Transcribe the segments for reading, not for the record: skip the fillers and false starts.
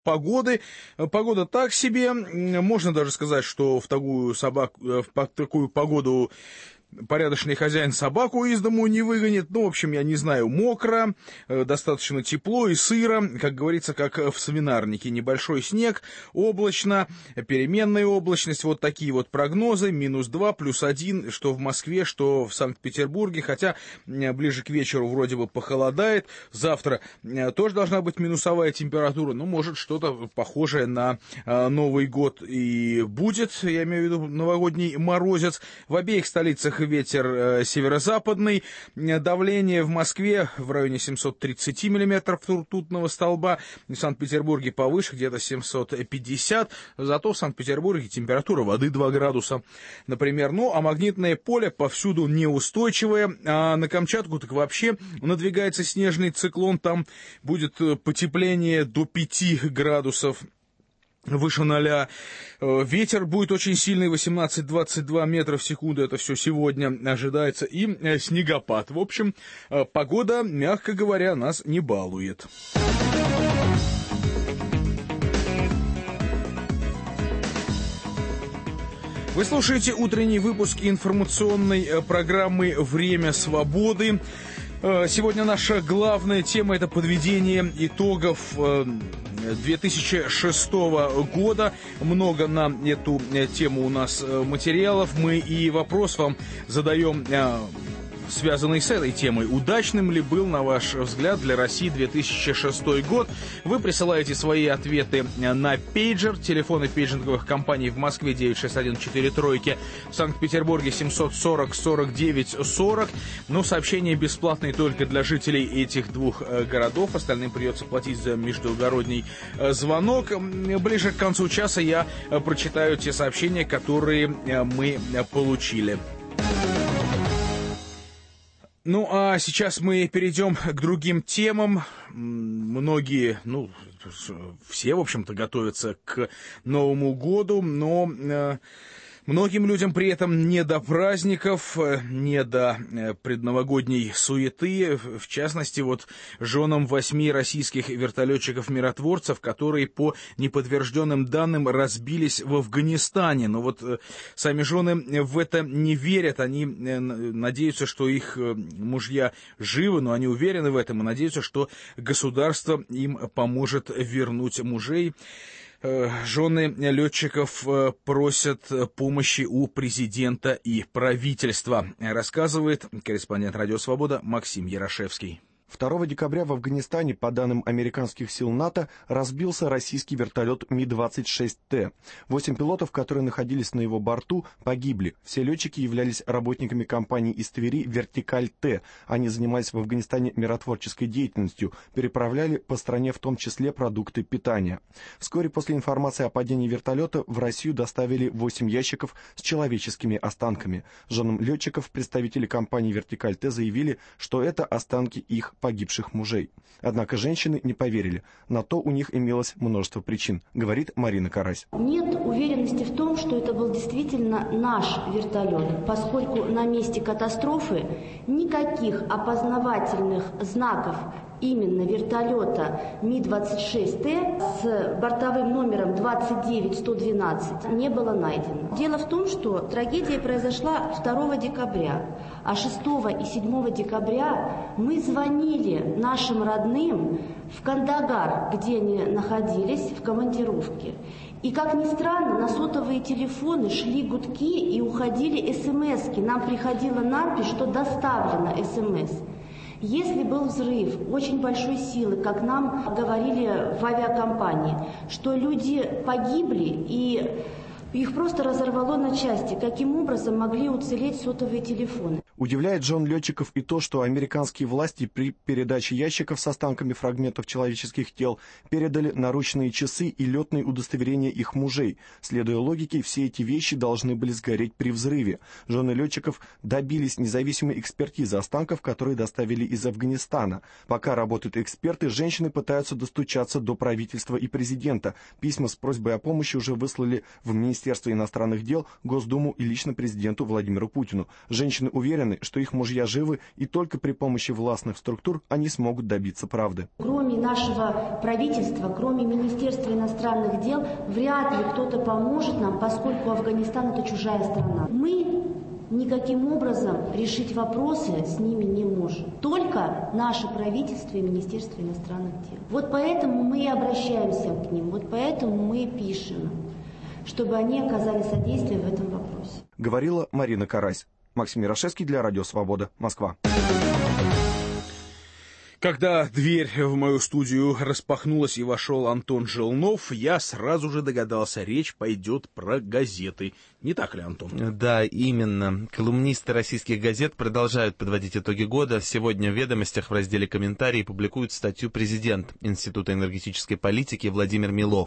погоды. Погода так себе. Можно даже сказать, что в такую погоду порядочный хозяин собаку из дому не выгонит. Ну, в общем, я не знаю, мокро, достаточно тепло и сыро, как говорится, как в свинарнике. Небольшой снег, облачно, переменная облачность. Вот такие вот прогнозы. -2, +1, что в Москве, что в Санкт-Петербурге. Хотя ближе к вечеру вроде бы похолодает. Завтра тоже должна быть минусовая температура. Ну, может, что-то похожее на Новый год и будет. Я имею в виду новогодний морозец. В обеих столицах ветер северо-западный, давление в Москве в районе 730 миллиметров ртутного столба, в Санкт-Петербурге повыше, где-то 750, зато в Санкт-Петербурге температура воды 2 градуса, например. Ну, а магнитное поле повсюду неустойчивое, а на Камчатку так вообще надвигается снежный циклон, там будет потепление до 5 градусов. Выше 0. Ветер будет очень сильный, 18-22 метра в секунду. Это все сегодня ожидается. И снегопад. В общем, погода, мягко говоря, нас не балует. Вы слушаете утренний выпуск информационной программы «Время свободы». Сегодня наша главная тема – это подведение итогов 2006 года. Много на эту тему у нас материалов. Мы и вопрос вам задаем, связанный с этой темой. Удачным ли был, на ваш взгляд, для России 2006 год? Вы присылаете свои ответы на пейджер. Телефоны пейджинговых компаний в Москве 96143, в Санкт-Петербурге 740-49-40. Но сообщения бесплатные только для жителей этих двух городов. Остальным придется платить за междугородний звонок. Ближе к концу часа я прочитаю те сообщения, которые мы получили. Ну, а сейчас мы перейдем к другим темам. Многие, все, в общем-то, готовятся к Новому году, но многим людям при этом не до праздников, не до предновогодней суеты. В частности, вот женам 8 российских вертолетчиков-миротворцев, которые по неподтвержденным данным разбились в Афганистане. Но вот сами жены в это не верят. Они надеются, что их мужья живы, но они уверены в этом и надеются, что государство им поможет вернуть мужей. Жены летчиков просят помощи у президента и правительства, рассказывает корреспондент «Радио Свобода» Максим Ярошевский. 2 декабря в Афганистане, по данным американских сил НАТО, разбился российский вертолет Ми-26Т. 8 пилотов, которые находились на его борту, погибли. Все летчики являлись работниками компании из Твери «Вертикаль-Т». Они занимались в Афганистане миротворческой деятельностью, переправляли по стране в том числе продукты питания. Вскоре после информации о падении вертолета в Россию доставили 8 ящиков с человеческими останками. Женам летчиков представители компании «Вертикаль-Т» заявили, что это останки их погибших мужей. Однако женщины не поверили. На то у них имелось множество причин, говорит Марина Карась. Нет уверенности в том, что это был действительно наш вертолет, поскольку на месте катастрофы никаких опознавательных знаков именно вертолета Ми-26Т с бортовым номером 29112 не было найдено. Дело в том, что трагедия произошла 2 декабря, а 6 и 7 декабря мы звонили нашим родным в Кандагар, где они находились в командировке. И, как ни странно, на сотовые телефоны шли гудки и уходили смски. Нам приходила надпись, что доставлено смс. Если был взрыв очень большой силы, как нам говорили в авиакомпании, что люди погибли и их просто разорвало на части, каким образом могли уцелеть сотовые телефоны. Удивляет жен летчиков и то, что американские власти при передаче ящиков с останками фрагментов человеческих тел передали наручные часы и летные удостоверения их мужей. Следуя логике, все эти вещи должны были сгореть при взрыве. Жены летчиков добились независимой экспертизы останков, которые доставили из Афганистана. Пока работают эксперты, женщины пытаются достучаться до правительства и президента. Письма с просьбой о помощи уже выслали в Министерство иностранных дел, Госдуму и лично президенту Владимиру Путину. Женщины уверены, уверены, что их мужья живы, и только при помощи властных структур они смогут добиться правды. Кроме нашего правительства, кроме Министерства иностранных дел, вряд ли кто-то поможет нам, поскольку Афганистан – это чужая страна. Мы никаким образом решить вопросы с ними не можем. Только наше правительство и Министерство иностранных дел. Вот поэтому мы и обращаемся к ним, вот поэтому мы и пишем, чтобы они оказали содействие в этом вопросе. Говорила Марина Карась. Максим Ярошевский для Радио Свобода, Москва. Когда дверь в мою студию распахнулась и вошел Антон Желнов, я сразу же догадался, речь пойдет про газеты. Не так ли, Антон? Да, именно. Колумнисты российских газет продолжают подводить итоги года. Сегодня в «Ведомостях» в разделе «Комментарии» публикуют статью президент Института энергетической политики Владимир Милов.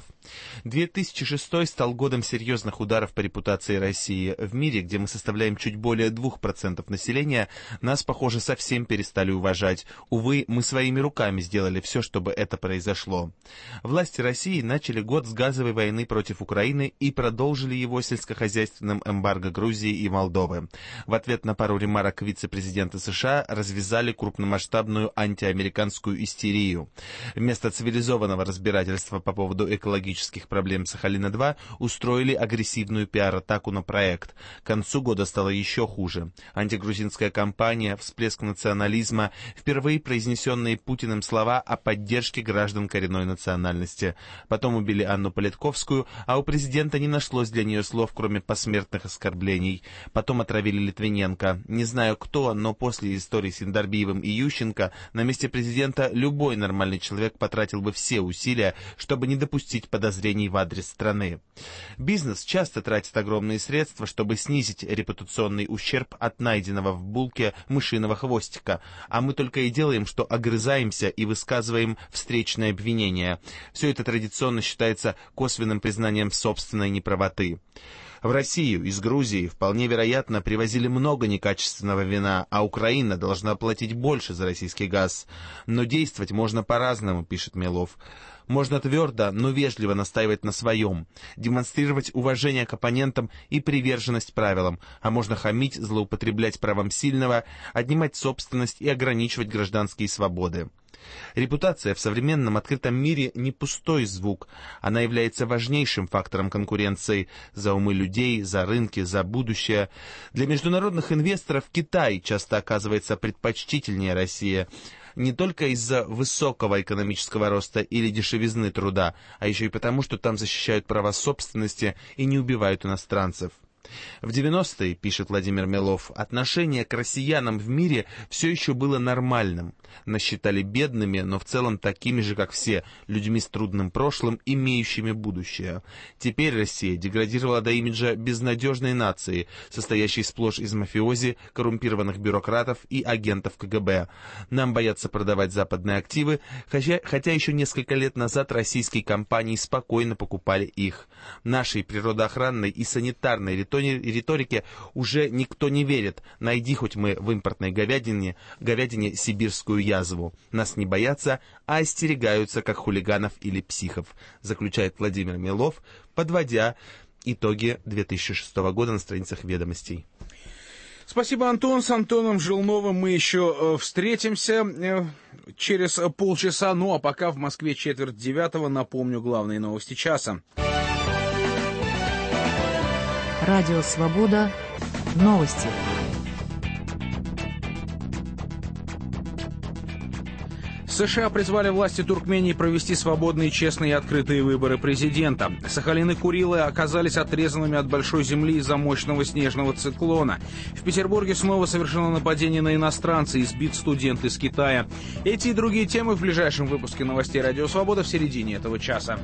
2006 стал годом серьезных ударов по репутации России. В мире, где мы составляем чуть более 2% населения, нас, похоже, совсем перестали уважать. Увы, мы своими руками сделали все, чтобы это произошло. Власти России начали год с газовой войны против Украины и продолжили его сельскохозяйственным эмбарго Грузии и Молдовы. В ответ на пару ремарок вице-президента США развязали крупномасштабную антиамериканскую истерию. Вместо цивилизованного разбирательства по поводу экологических проблем Сахалина-2 устроили агрессивную пиар-атаку на проект. К концу года стало еще хуже. Антигрузинская кампания, всплеск национализма, впервые произнесенные Путиным слова о поддержке граждан коренной национальности. Потом убили Анну Политковскую, а у президента не нашлось для нее слов, кроме посмертных оскорблений. Потом отравили Литвиненко. Не знаю кто, но после истории с Индарбиевым и Ющенко на месте президента любой нормальный человек потратил бы все усилия, чтобы не допустить подозрений в адрес страны. Бизнес часто тратит огромные средства, чтобы снизить репутационный ущерб от найденного в булке мышиного хвостика, а мы только и делаем, что огрызаемся и высказываем встречные обвинения. Все это традиционно считается косвенным признанием собственной неправоты. В Россию из Грузии вполне вероятно привозили много некачественного вина, а Украина должна платить больше за российский газ. Но действовать можно по-разному, пишет Милов. Можно твердо, но вежливо настаивать на своем, демонстрировать уважение к оппонентам и приверженность правилам, а можно хамить, злоупотреблять правом сильного, отнимать собственность и ограничивать гражданские свободы. Репутация в современном открытом мире не пустой звук, она является важнейшим фактором конкуренции за умы людей, за рынки, за будущее. Для международных инвесторов Китай часто оказывается предпочтительнее России. Не только из-за высокого экономического роста или дешевизны труда, а еще и потому, что там защищают права собственности и не убивают иностранцев. В 90-е, пишет Владимир Милов, отношение к россиянам в мире все еще было нормальным. Нас считали бедными, но в целом такими же, как все, людьми с трудным прошлым, имеющими будущее. Теперь Россия деградировала до имиджа безнадежной нации, состоящей сплошь из мафиози, коррумпированных бюрократов и агентов КГБ. Нам боятся продавать западные активы, хотя еще несколько лет назад российские компании спокойно покупали их. Нашей природоохранной и санитарной риторике уже никто не верит. Найди хоть мы в импортной говядине сибирскую язву. Нас не боятся, а остерегаются, как хулиганов или психов, заключает Владимир Милов, подводя итоги 2006 года на страницах «Ведомостей». Спасибо, Антон. С Антоном Желновым мы еще встретимся через полчаса. Ну а пока в Москве 8:45. Напомню главные новости часа. Радио «Свобода». Новости. США призвали власти Туркмении провести свободные, честные и открытые выборы президента. Сахалин и Курилы оказались отрезанными от большой земли из-за мощного снежного циклона. В Петербурге снова совершено нападение на иностранца, избит студент из Китая. Эти и другие темы в ближайшем выпуске новостей «Радио Свобода» в середине этого часа.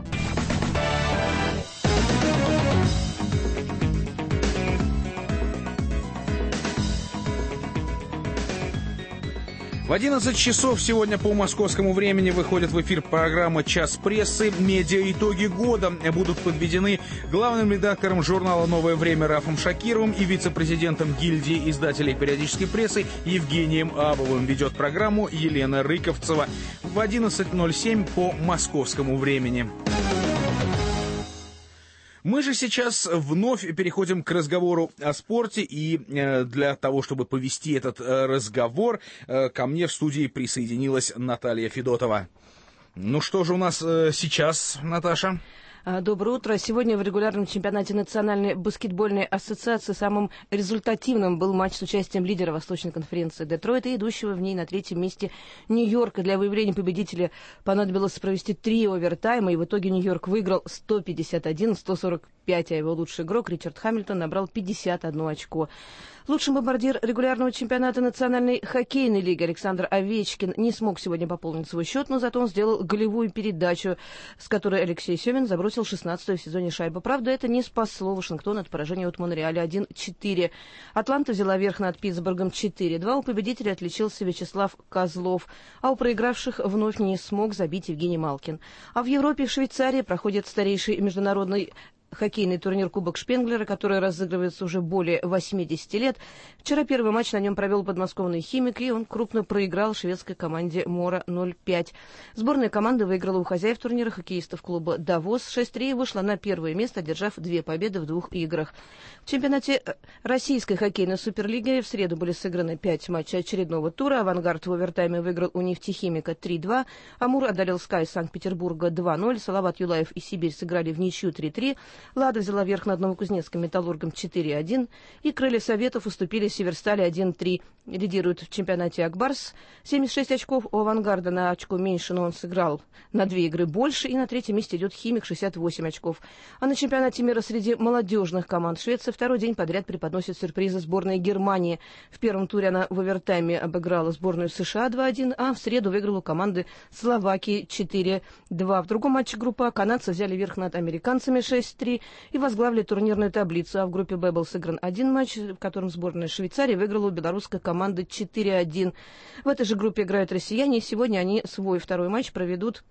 В 11 часов сегодня по московскому времени выходит в эфир программа «Час прессы». Медиа-итоги года будут подведены главным редактором журнала «Новое время» Рафом Шакировым и вице-президентом гильдии издателей периодической прессы Евгением Абовым. Ведет программу Елена Рыковцева в 11:07 по московскому времени. Мы же сейчас вновь переходим к разговору о спорте, и для того, чтобы повести этот разговор, ко мне в студии присоединилась Наталья Федотова. Ну что же у нас сейчас, Наташа? Доброе утро. Сегодня в регулярном чемпионате Национальной баскетбольной ассоциации самым результативным был матч с участием лидера Восточной конференции Детройта и идущего в ней на третьем месте Нью-Йорка. Для выявления победителя понадобилось провести 3 овертайма, и в итоге Нью-Йорк выиграл 151-145, а его лучший игрок Ричард Хамильтон набрал 51 очко. Лучший бомбардир регулярного чемпионата Национальной хоккейной лиги Александр Овечкин не смог сегодня пополнить свой счет, но зато он сделал голевую передачу, с которой Алексей Семин забросил 16-ю в сезоне шайбу. Правда, это не спасло Вашингтон от поражения от Монреаля 1-4. Атланта взяла верх над Питтсбургом 4-2. У победителя отличился Вячеслав Козлов, а у проигравших вновь не смог забить Евгений Малкин. А в Европе и в Швейцарии проходит старейший международный хоккейный турнир Кубок Шпенглера, который разыгрывается уже более 80 лет. Вчера первый матч на нем провел подмосковный «Химик», и он крупно проиграл шведской команде «Мора» 0-5. Сборная команда выиграла у хозяев турнира хоккеистов клуба «Давос» 6-3 и вышла на первое место, одержав 2 победы в 2 играх. В чемпионате российской хоккейной суперлиги в среду были сыграны 5 матчей очередного тура. «Авангард» в овертайме выиграл у «Нефтехимика» 3-2. «Амур» одолел «Скай» из Санкт-Петербурга 2-0. «Салават Юлаев» и «Сибирь» сыграли в ничью 3-3. «Лада» взяла верх над Новокузнецким «Металлургом» 4-1. И «Крылья Советов» уступили «Северстали» 1-3. Лидирует в чемпионате «Акбарс». 76 очков у «Авангарда» на очко меньше, но он сыграл на 2 игры больше. И на третьем месте идет «Химик» 68 очков. А на чемпионате мира среди молодежных команд Швеция второй день подряд преподносит сюрпризы сборной Германии. В первом туре она в овертайме обыграла сборную США 2-1, а в среду выиграла у команды Словакии 4-2. В другом матче группы А канадцы взяли верх над американцами 6-3 и возглавили турнирную таблицу. А в группе Б был сыгран один матч, в котором сборная Швейцарии выиграла у белорусской команды 4-1. В этой же группе играют россияне, и сегодня они свой второй матч проведут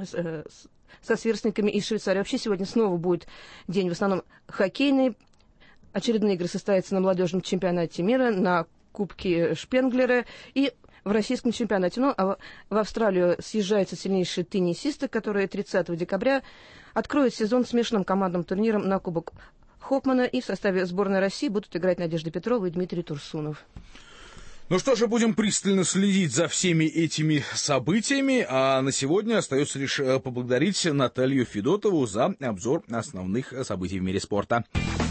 со сверстниками из Швейцарии. Вообще сегодня снова будет день в основном хоккейный. Очередные игры состоятся на молодежном чемпионате мира, на Кубке Шпенглера и в российском чемпионате. Ну, а в Австралию съезжаются сильнейшие теннисисты, которые 30 декабря откроют сезон смешанным командным турниром на Кубок Хопмана. И в составе сборной России будут играть Надежда Петрова и Дмитрий Турсунов. Ну что же, будем пристально следить за всеми этими событиями, а на сегодня остается лишь поблагодарить Наталью Федотову за обзор основных событий в мире спорта.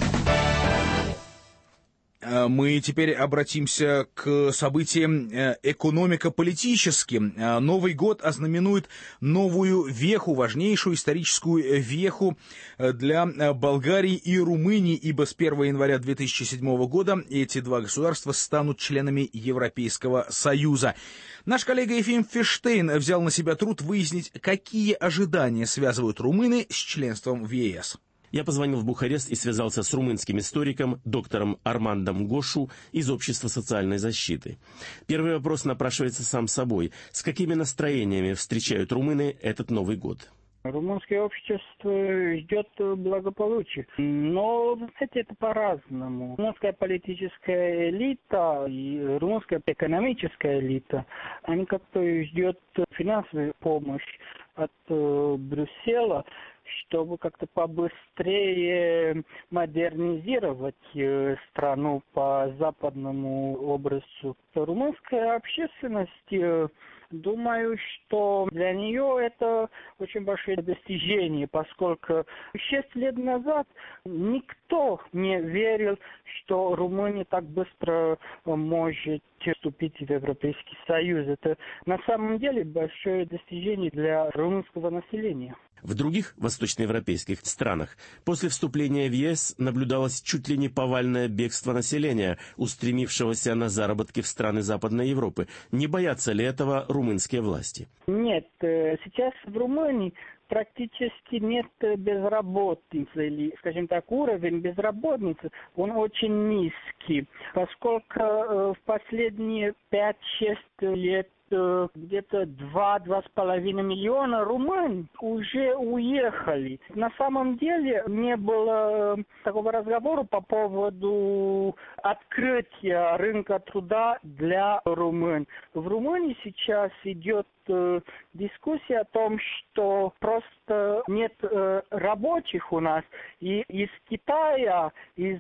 Мы теперь обратимся к событиям экономико-политическим. Новый год ознаменует новую веху, важнейшую историческую веху для Болгарии и Румынии, ибо с 1 января 2007 года эти два государства станут членами Европейского Союза. Наш коллега Ефим Фиштейн взял на себя труд выяснить, какие ожидания связывают румыны с членством в ЕС. Я позвонил в Бухарест и связался с румынским историком, доктором Армандом Гошу из Общества социальной защиты. Первый вопрос напрашивается сам собой. С какими настроениями встречают румыны этот Новый год? Румынское общество ждет благополучия, но, знаете, это по-разному. Румынская политическая элита и румынская экономическая элита, они как-то ждут финансовую помощь от Брюсселя, чтобы как-то побыстрее модернизировать страну по западному образцу. Румынская общественность, думаю, что для нее это очень большое достижение, поскольку 6 лет назад никто не верил, что Румыния так быстро может вступить в Европейский Союз. Это на самом деле большое достижение для румынского населения. В других восточноевропейских странах после вступления в ЕС наблюдалось чуть ли не повальное бегство населения, устремившегося на заработки в страны Западной Европы. Не боятся ли этого румынские власти? Нет, сейчас в Румынии практически нет безработицы, или, скажем так, уровень безработицы, он очень низкий, поскольку в последние 5-6 лет где-то 2-2,5 миллиона румын уже уехали. На самом деле не было такого разговора по поводу открытия рынка труда для румын. В Румынии сейчас идет дискуссия о том, что просто нет рабочих у нас. И из Китая, из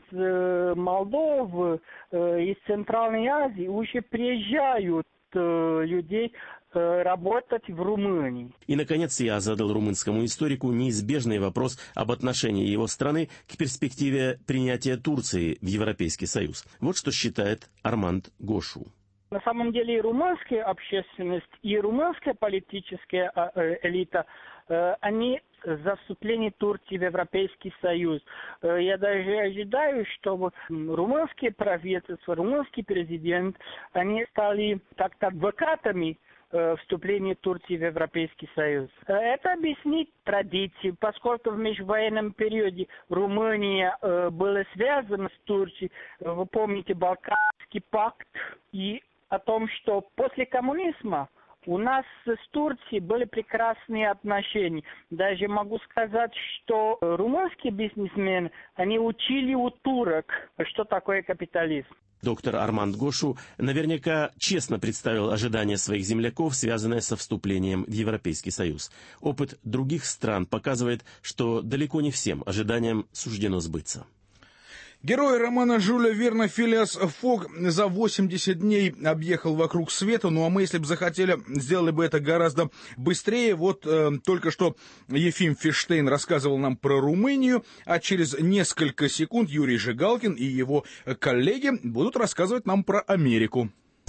Молдовы, из Центральной Азии уже приезжают людей работать в Румынии. И, наконец, я задал румынскому историку неизбежный вопрос об отношении его страны к перспективе принятия Турции в Европейский Союз. Вот что считает Арманд Гошу. На самом деле и румынская общественность, и румынская политическая элита, они за вступление Турции в Европейский Союз. Я даже ожидаю, что румынские правительства, румынский президент, они стали как-то адвокатами вступления Турции в Европейский Союз. Это объяснит традиции, поскольку в межвоенном периоде Румыния была связана с Турцией. Вы помните Балканский пакт и о том, что после коммунизма у нас с Турцией были прекрасные отношения. Даже могу сказать, что румынские бизнесмены, они учили у турок, что такое капитализм. Доктор Арманд Гошу наверняка честно представил ожидания своих земляков, связанные со вступлением в Европейский Союз. Опыт других стран показывает, что далеко не всем ожиданиям суждено сбыться. Герой романа Жюля Верна Филиас Фог за 80 дней объехал вокруг света. Ну а мы, если бы захотели, сделали бы это гораздо быстрее. Вот только что Ефим Фиштейн рассказывал нам про Румынию, а через несколько секунд Юрий Жигалкин и его коллеги будут рассказывать нам про Америку.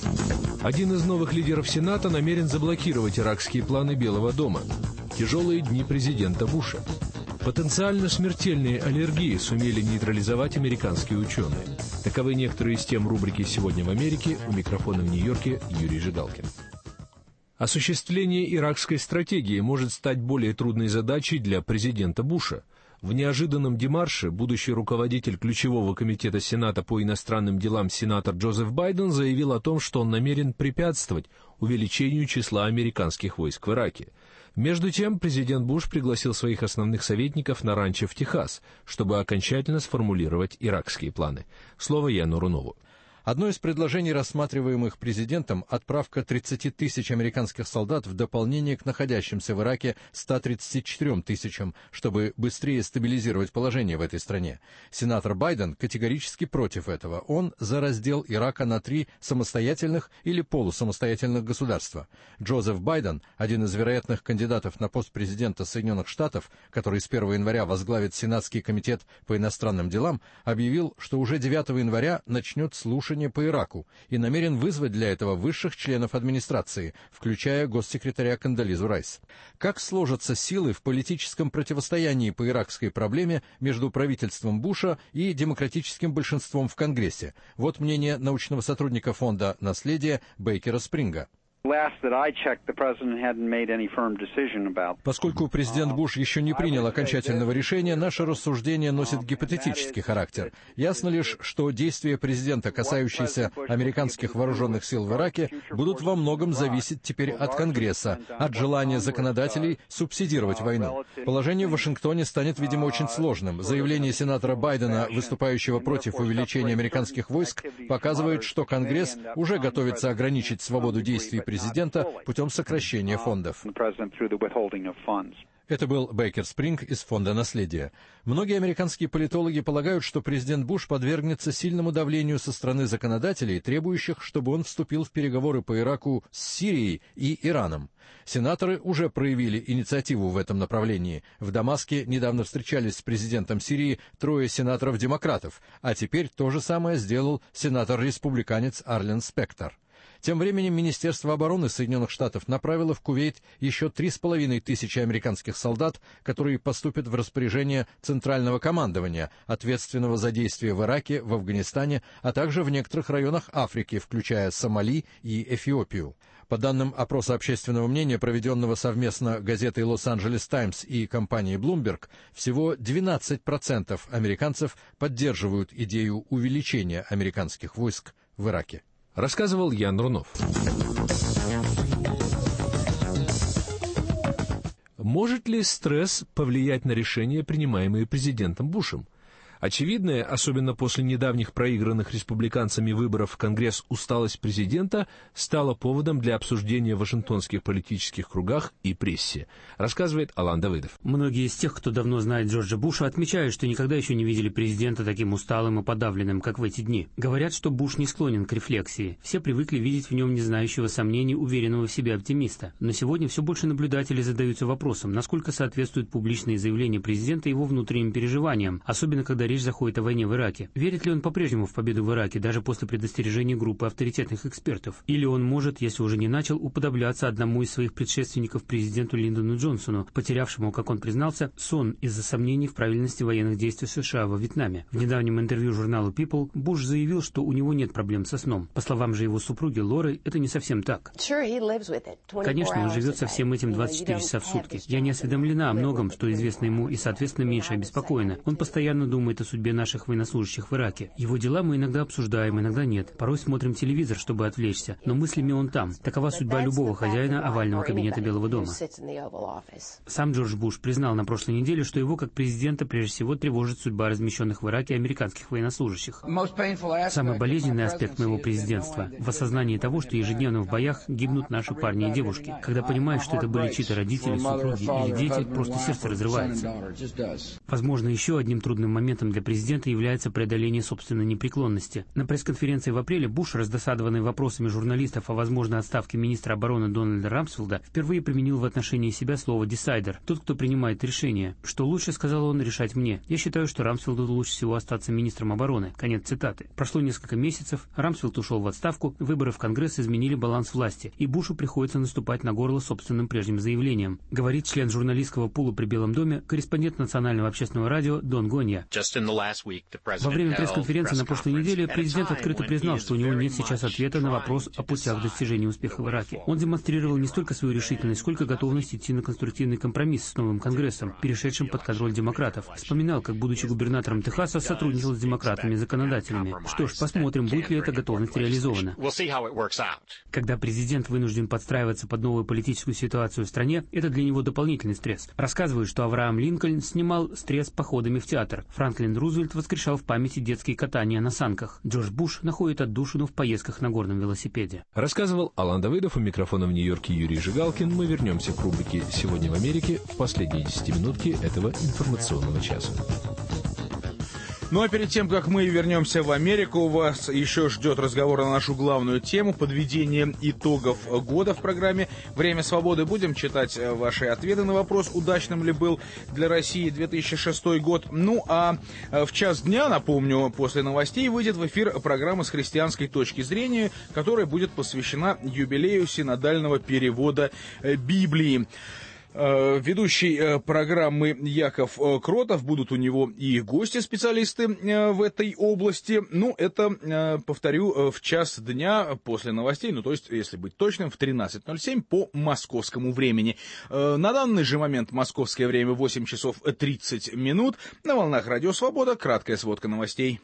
Один из новых лидеров Сената намерен заблокировать иракские планы Белого дома. Тяжелые дни президента Буша. Потенциально смертельные аллергии сумели нейтрализовать американские ученые. Таковы некоторые из тем рубрики «Сегодня в Америке». У микрофона в Нью-Йорке Юрий Жигалкин. Осуществление иракской стратегии может стать более трудной задачей для президента Буша. В неожиданном демарше будущий руководитель ключевого комитета Сената по иностранным делам сенатор Джозеф Байден заявил о том, что он намерен препятствовать увеличению числа американских войск в Ираке. Между тем, президент Буш пригласил своих основных советников на ранчо в Техас, чтобы окончательно сформулировать иракские планы. Слово Яну Рунову. Одно из предложений, рассматриваемых президентом, отправка 30 тысяч американских солдат в дополнение к находящимся в Ираке 134 тысячам, чтобы быстрее стабилизировать положение в этой стране. Сенатор Байден категорически против этого. Он за раздел Ирака на 3 самостоятельных или полусамостоятельных государства. Джозеф Байден, один из вероятных кандидатов на пост президента Соединенных Штатов, который с 1 января возглавит Сенатский комитет по иностранным делам, объявил, что уже 9 января начнет слушание по Ираку и намерен вызвать для этого высших членов администрации, включая госсекретаря Кондолизу Райс. Как сложатся силы в политическом противостоянии по иракской проблеме между правительством Буша и демократическим большинством в Конгрессе? Вот мнение научного сотрудника фонда «Наследие» Бейкера Спринга. Поскольку президент Буш еще не принял окончательного решения, наше рассуждение носит гипотетический характер. Ясно лишь, что действия президента, касающиеся американских вооруженных сил в Ираке, будут во многом зависеть теперь от Конгресса, от желания законодателей субсидировать войну. Положение в Вашингтоне станет, видимо, очень сложным. Заявление сенатора Байдена, выступающего против увеличения американских войск, показывает, что Конгресс уже готовится ограничить свободу действий президента путем сокращения фондов. Это был Бейкер Спринг из фонда «Наследие». Многие американские политологи полагают, что президент Буш подвергнется сильному давлению со стороны законодателей, требующих, чтобы он вступил в переговоры по Ираку с Сирией и Ираном. Сенаторы уже проявили инициативу в этом направлении. В Дамаске недавно встречались с президентом Сирии 3 сенаторов-демократов, а теперь то же самое сделал сенатор-республиканец Арлен Спектор. Тем временем Министерство обороны Соединенных Штатов направило в Кувейт еще 3,5 тысячи американских солдат, которые поступят в распоряжение Центрального командования, ответственного за действия в Ираке, в Афганистане, а также в некоторых районах Африки, включая Сомали и Эфиопию. По данным опроса общественного мнения, проведенного совместно газетой «Лос-Анджелес Таймс» и компанией Bloomberg, всего 12% американцев поддерживают идею увеличения американских войск в Ираке. Рассказывал Ян Рунов. Может ли стресс повлиять на решения, принимаемые президентом Бушем? Очевидная, особенно после недавних проигранных республиканцами выборов в Конгресс, усталость президента стала поводом для обсуждения в вашингтонских политических кругах и прессе, рассказывает Алан Давыдов. Многие из тех, кто давно знает Джорджа Буша, отмечают, что никогда еще не видели президента таким усталым и подавленным, как в эти дни. Говорят, что Буш не склонен к рефлексии. Все привыкли видеть в нем не знающего сомнений, уверенного в себе оптимиста. Но сегодня все больше наблюдателей задаются вопросом, насколько соответствуют публичные заявления президента его внутренним переживаниям, особенно когда речь заходит о войне в Ираке. Верит ли он по-прежнему в победу в Ираке, даже после предостережения группы авторитетных экспертов? Или он может, если уже не начал, уподобляться одному из своих предшественников, президенту Линдону Джонсону, потерявшему, как он признался, сон из-за сомнений в правильности военных действий США во Вьетнаме? В недавнем интервью журналу People Буш заявил, что у него нет проблем со сном. По словам же его супруги Лоры, это не совсем так. Конечно, он живет со всем этим 24 часа в сутки. Я не осведомлена о многом, что известно ему, и, соответственно, меньше обеспокоена. Он постоянно думает о судьбе наших военнослужащих в Ираке. Его дела мы иногда обсуждаем, иногда нет. Порой смотрим телевизор, чтобы отвлечься, но мыслями он там. Такова судьба любого хозяина овального кабинета Белого дома. Сам Джордж Буш признал на прошлой неделе, что его, как президента, прежде всего тревожит судьба размещенных в Ираке американских военнослужащих. Самый болезненный аспект моего президентства в осознании того, что ежедневно в боях гибнут наши парни и девушки. Когда понимаешь, что это были чьи-то родители, супруги или дети, просто сердце разрывается. Возможно, еще одним трудным моментом для президента является преодоление собственной непреклонности. На пресс-конференции в апреле Буш, раздосадованный вопросами журналистов о возможной отставке министра обороны Дональда Рамсфелда, впервые применил в отношении себя слово «decider» — тот, кто принимает решение. Что лучше, сказал он, решать мне. Я считаю, что Рамсфелду лучше всего остаться министром обороны. Конец цитаты. Прошло несколько месяцев, Рамсфелд ушел в отставку, выборы в Конгресс изменили баланс власти, и Бушу приходится наступать на горло собственным прежним заявлением, говорит член журналистского пула при Белом доме, корреспондент Национального общественного радио Дон Гонья. Во время пресс-конференции на прошлой неделе президент открыто признал, что у него нет сейчас ответа на вопрос о путях достижения успеха в Ираке. Он демонстрировал не столько свою решительность, сколько готовность идти на конструктивный компромисс с новым Конгрессом, перешедшим под контроль демократов. Вспоминал, как, будучи губернатором Техаса, сотрудничал с демократами-законодателями. Что ж, посмотрим, будет ли эта готовность реализована. Когда президент вынужден подстраиваться под новую политическую ситуацию в стране, это для него дополнительный стресс. Рассказывают, что Авраам Линкольн снимал стресс походами в театр. Франклин Рузвельт воскрешал в памяти детские катания на санках. Джордж Буш находит отдушину в поездках на горном велосипеде. Рассказывал Алан Давыдов, у микрофона в Нью-Йорке Юрий Жигалкин. Мы вернемся к рубрике «Сегодня в Америке» в последние 10 минутки этого информационного часа. Ну а перед тем, как мы вернемся в Америку, вас еще ждет разговор на нашу главную тему — подведение итогов года в программе «Время свободы». Будем читать ваши ответы на вопрос, удачным ли был для России 2006 год. Ну а в час дня, напомню, после новостей выйдет в эфир программа с христианской точки зрения, которая будет посвящена юбилею синодального перевода Библии. Ведущий программы Яков Кротов, будут у него и гости-специалисты в этой области. Ну, это, повторю, в час дня после новостей, ну, то есть, если быть точным, в 13:07 по московскому времени. На данный же момент московское время 8 часов 30 минут. На волнах Радио Свобода краткая сводка новостей.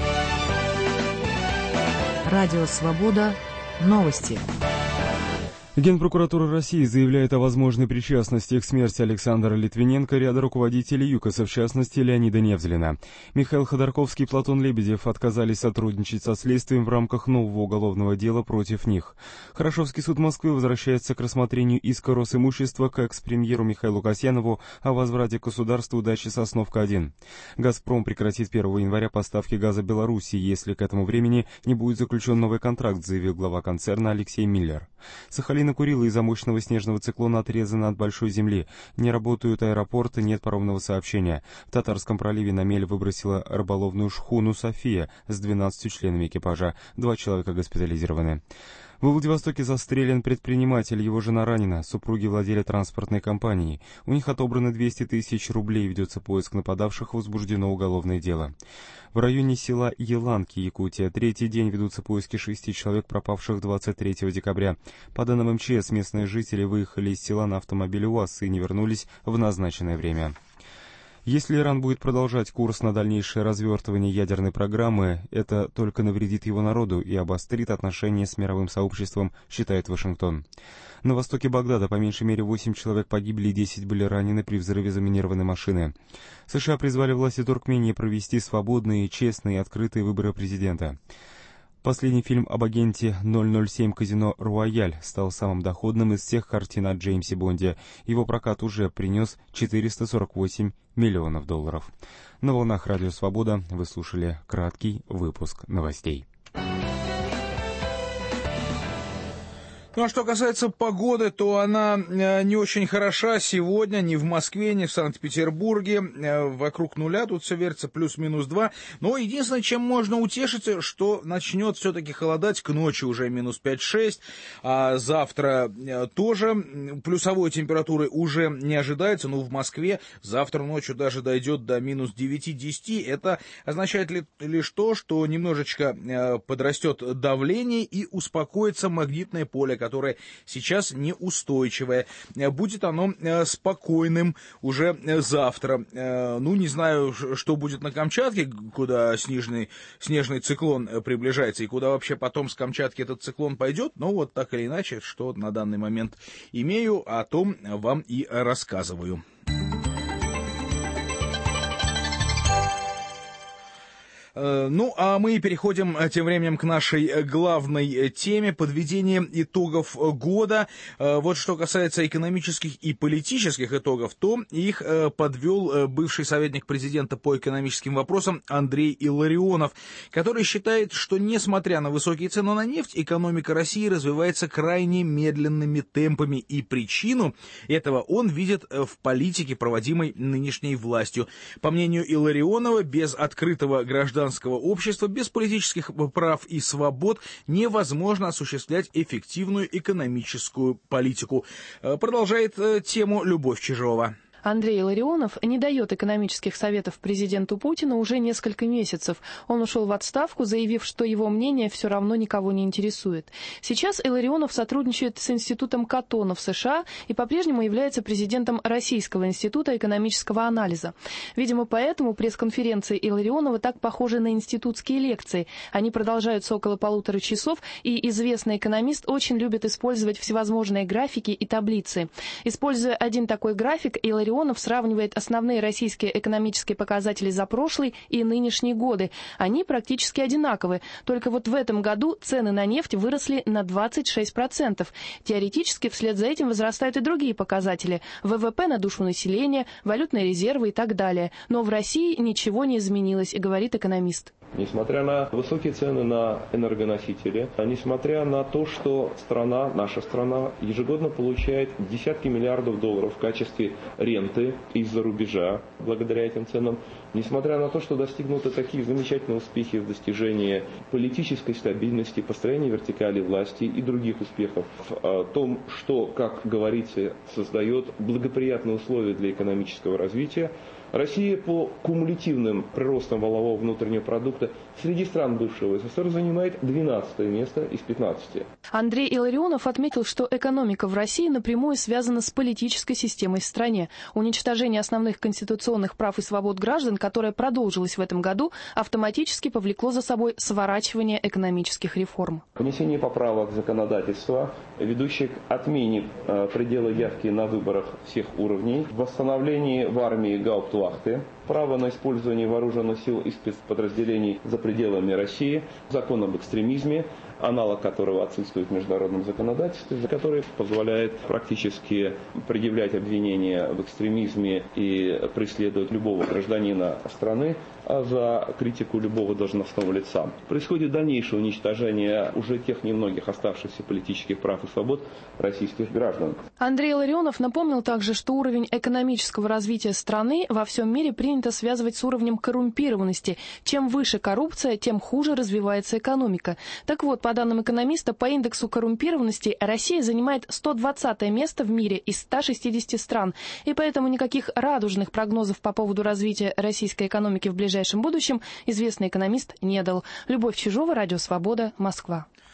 Радио Свобода. Новости. Генпрокуратура России заявляет о возможной причастности к смерти Александра Литвиненко ряда руководителей ЮКОСа, в частности Леонида Невзлина. Михаил Ходорковский и Платон Лебедев отказались сотрудничать со следствием в рамках нового уголовного дела против них. Хорошевский суд Москвы возвращается к рассмотрению иска Росимущества к экс-премьеру Михаилу Касьянову о возврате государству дачи Сосновка-1. «Газпром» прекратит 1 января поставки газа Белоруссии, если к этому времени не будет заключен новый контракт, заявил глава концерна Алексей Миллер. Сахалин Курила из-за мощного снежного циклона отрезана от большой земли. Не работают аэропорты, нет паромного сообщения. В Татарском проливе на мель выбросила рыболовную шхуну «София» с 12 членами экипажа. 2 человека госпитализированы. В Владивостоке застрелен предприниматель, его жена ранена, супруги владели транспортной компанией. У них отобрано 200 тысяч рублей, ведется поиск нападавших, возбуждено уголовное дело. В районе села Еланки, Якутия, 3-й день ведутся поиски 6 человек, пропавших 23 декабря. По данным МЧС, местные жители выехали из села на автомобиле УАЗ и не вернулись в назначенное время. Если Иран будет продолжать курс на дальнейшее развертывание ядерной программы, это только навредит его народу и обострит отношения с мировым сообществом, считает Вашингтон. На востоке Багдада по меньшей мере 8 человек погибли и 10 были ранены при взрыве заминированной машины. США призвали власти Туркмении провести свободные, честные и открытые выборы президента. Последний фильм об агенте 007 «Казино Рояль» стал самым доходным из всех картин о Джеймсе Бонде. Его прокат уже принес $448 миллионов. На волнах Радио Свобода вы слушали краткий выпуск новостей. Ну а что касается погоды, то она не очень хороша сегодня ни в Москве, ни в Санкт-Петербурге. Вокруг нуля тут все вертится, плюс-минус 2. Но единственное, чем можно утешиться, что начнет все-таки холодать к ночи уже минус 5-6. А завтра тоже плюсовой температуры уже не ожидается. Ну, в Москве завтра ночью даже дойдет до минус 9-10. Это означает лишь то, что немножечко подрастет давление и успокоится магнитное поле, которое сейчас неустойчивое. Будет оно спокойным уже завтра. Ну, не знаю, что будет на Камчатке, куда снежный циклон приближается, и куда вообще потом с Камчатки этот циклон пойдет, но вот так или иначе, что на данный момент имею, о том вам и рассказываю. Ну, а мы переходим тем временем к нашей главной теме — подведение итогов года. Вот что касается экономических и политических итогов, то их подвел бывший советник президента по экономическим вопросам Андрей Илларионов, который считает, что несмотря на высокие цены на нефть, экономика России развивается крайне медленными темпами, и причину этого он видит в политике, проводимой нынешней властью. По мнению Илларионова, без открытого гражданского общества, без политических прав и свобод невозможно осуществлять эффективную экономическую политику. Продолжает тему Любовь Чижова. Андрей Илларионов не дает экономических советов президенту Путину уже несколько месяцев. Он ушел в отставку, заявив, что его мнение все равно никого не интересует. Сейчас Илларионов сотрудничает с Институтом Каттона в США и по-прежнему является президентом Российского института экономического анализа. Видимо, поэтому пресс-конференции Илларионова так похожи на институтские лекции. Они продолжаются около 1,5 часов, и известный экономист очень любит использовать всевозможные графики и таблицы. Используя один такой график, Илларионов сравнивает основные российские экономические показатели за прошлый и нынешние годы. Они практически одинаковы. Только вот в этом году цены на нефть выросли на 26%. Теоретически вслед за этим возрастают и другие показатели. ВВП на душу населения, валютные резервы и так далее. Но в России ничего не изменилось, говорит экономист. Несмотря на высокие цены на энергоносители, несмотря на то, что наша страна ежегодно получает десятки миллиардов долларов в качестве ренты из-за рубежа благодаря этим ценам, несмотря на то, что достигнуты такие замечательные успехи в достижении политической стабильности, построении вертикали власти и других успехов в том, что, как говорится, создает благоприятные условия для экономического развития, Россия по кумулятивным приростам валового внутреннего продукта среди стран бывшего СССР занимает 12 место из 15. Андрей Илларионов отметил, что экономика в России напрямую связана с политической системой в стране. Уничтожение основных конституционных прав и свобод граждан, которое продолжилось в этом году, автоматически повлекло за собой сворачивание экономических реформ. Внесение поправок в законодательство, ведущих к отмене предела явки на выборах всех уровней, восстановление в армии гауптвахты, право на использование вооруженных сил и спецподразделений за пределами России, закон об экстремизме, аналог которого отсутствует в международном законодательстве, который позволяет практически предъявлять обвинения в экстремизме и преследовать любого гражданина страны за критику любого должностного лица. Происходит дальнейшее уничтожение уже тех немногих оставшихся политических прав и свобод российских граждан. Андрей Илларионов напомнил также, что уровень экономического развития страны во всем мире принято связывать с уровнем коррумпированности. Чем выше коррупция, тем хуже развивается экономика. Так вот, по данным экономиста, по индексу коррумпированности Россия занимает 120 место в мире из 160 стран. И поэтому никаких радужных прогнозов по поводу развития российской экономики в ближайшем будущем известный экономист не дал. Любовь Чижова, Радио Свобода, Москва.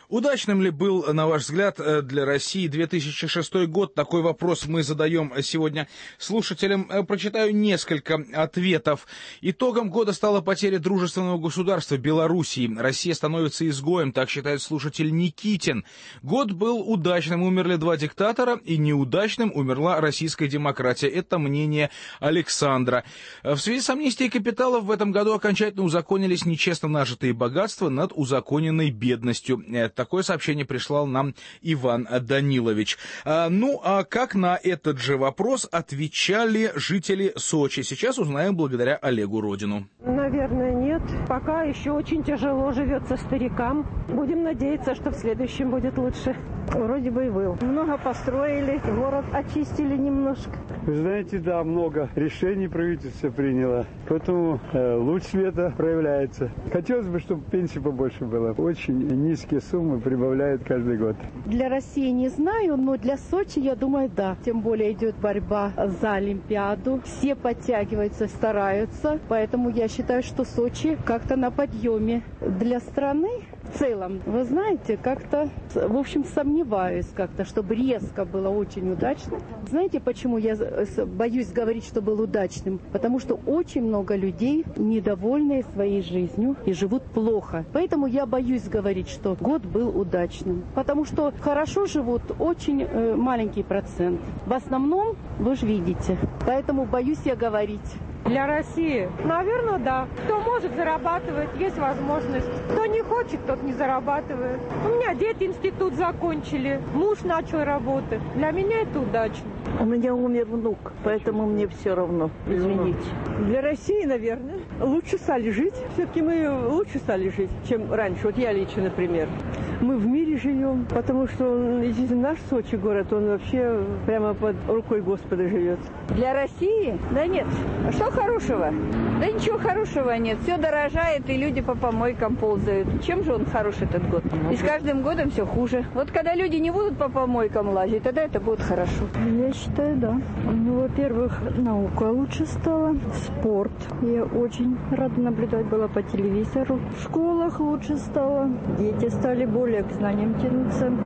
Удачным ли был, на ваш взгляд, для России 2006 год? Такой вопрос мы задаем сегодня слушателям. Прочитаю несколько ответов. Итогом года стала потеря дружественного государства Белоруссии. Россия становится изгоем, так считает слушатель Никитин. Год был удачным, умерли 2 диктатора, и неудачным умерла российская демократия. Это мнение Александра. В связи с амнистией капиталов в этом году окончательно узаконились нечестно нажитые богатства над узаконенной бедностью. Такое сообщение прислал нам Иван Данилович. Ну, а как на этот же вопрос отвечали жители Сочи? Сейчас узнаем благодаря Олегу Родину. Наверное, нет. Пока еще очень тяжело живется старикам. Будем надеяться, что в следующем будет лучше. Вроде бы и был. Много построили, город очистили немножко. Вы знаете, да, много решений правительство приняло. Поэтому луч света проявляется. Хотелось бы, чтобы пенсии побольше было. Очень низкие суммы прибавляют каждый год. Для России не знаю, но для Сочи, я думаю, да. Тем более идет борьба за Олимпиаду. Все подтягиваются, стараются. Поэтому я считаю, что Сочи как-то на подъеме. Для страны в целом, вы знаете, как-то, в общем, сомневаюсь как-то, чтобы резко было очень удачно. Знаете, почему я боюсь говорить, что был удачным? Потому что очень много людей недовольны своей жизнью и живут плохо. Поэтому я боюсь говорить, что год был удачным. Потому что хорошо живут очень маленький процент. В основном, вы же видите. Поэтому боюсь я говорить. Для России? Наверное, да. Кто может зарабатывать, есть возможность. Кто не хочет, тот не зарабатывает. У меня дети институт закончили, муж начал работать. Для меня это удачно. У меня умер внук, поэтому мне все равно. Извините. Для России, наверное, лучше стали жить. Все-таки мы лучше стали жить, чем раньше. Вот я лично, например. Мы в мире живем, потому что наш Сочи город, он вообще прямо под рукой Господа живет. Для России? Да нет. А что хорошего? Да ничего хорошего нет. Все дорожает, и люди по помойкам ползают. Чем же он хорош этот год? И с каждым годом все хуже. Вот когда люди не будут по помойкам лазить, тогда это будет хорошо. Я считаю, да. Ну, во-первых, наука лучше стала, спорт. Я очень рада наблюдать была по телевизору. В школах лучше стало, дети стали более к знаниям тянуться.